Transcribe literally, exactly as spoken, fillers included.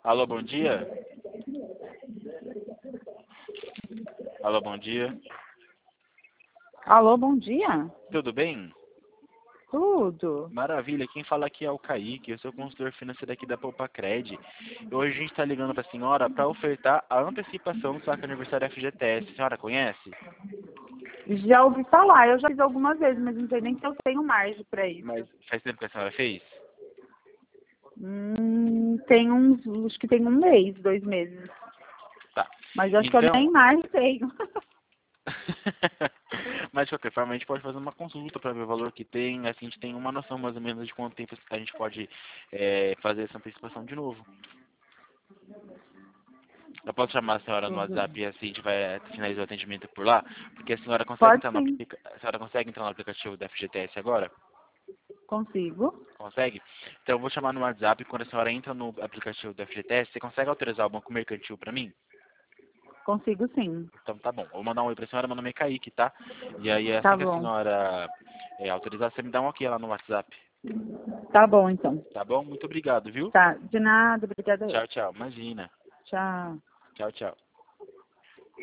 Alô, bom dia? Alô, bom dia? Alô, bom dia. Tudo bem? Tudo. Maravilha, quem fala aqui é o Kaique, eu sou consultor financeiro aqui da Poupacred. E hoje a gente está ligando para a senhora para ofertar a antecipação do saque aniversário F G T S. A senhora conhece? Já ouvi falar, eu já fiz algumas vezes, mas não sei nem se eu tenho margem para isso. Mas faz tempo que a senhora fez? Hum, tem uns, acho que tem um mês, dois meses. Tá. Mas acho que eu Então, nem margem tenho. mas de qualquer forma a gente pode fazer uma consulta para ver o valor que tem, assim a gente tem uma noção mais ou menos de quanto tempo a gente pode é, fazer essa antecipação de novo. Eu posso chamar a senhora no Uhum. WhatsApp e assim a gente vai finalizar o atendimento por lá, porque a senhora consegue Pode entrar no, sim, aplica... a senhora consegue entrar no aplicativo da F G T S agora? consigo. Consegue? Então eu vou chamar no WhatsApp, quando a senhora entra no aplicativo da F G T S, você consegue autorizar o banco mercantil para mim? Consigo sim. Então tá bom. Eu vou mandar um oi pra senhora, meu nome é Kaique, tá? E aí Tá assim que a bom. senhora é, autorizar, você me dá um ok lá no WhatsApp. Tá bom, então. Tá bom? Muito obrigado, viu? Tá, de nada, obrigada eu. Tchau, tchau. Imagina. Tchau. Tchau, tchau.